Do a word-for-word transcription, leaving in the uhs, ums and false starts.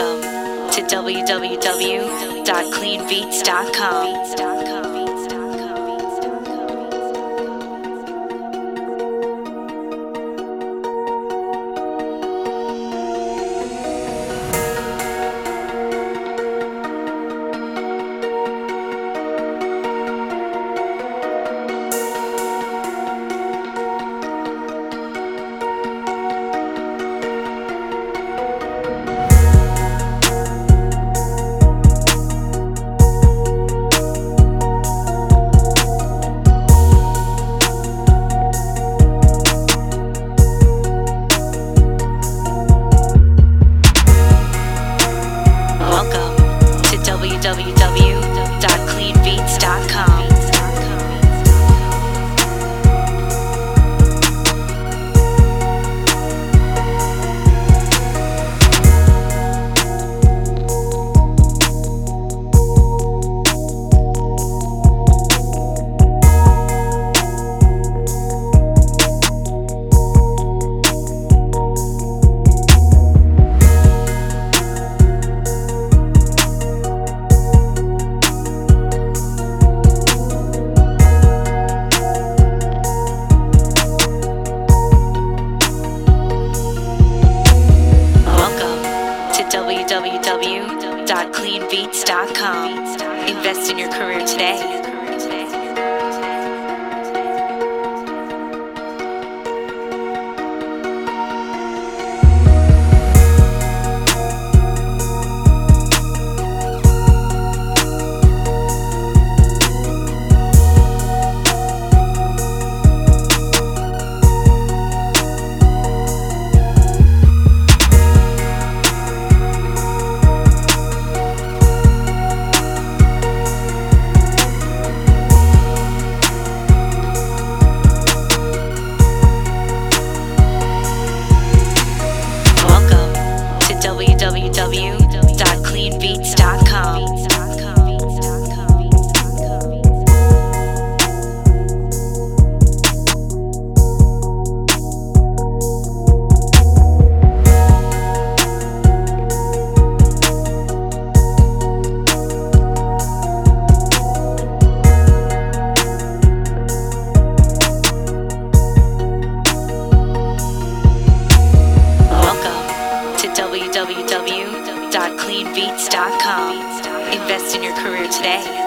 Welcome to w w w dot clean beats dot com. Welcome to w w w dot clean beats dot com. w w w dot clean beats dot com. Invest in your career today. w w w dot clean beats dot com. w w w dot clean beats dot com. Invest in your career today.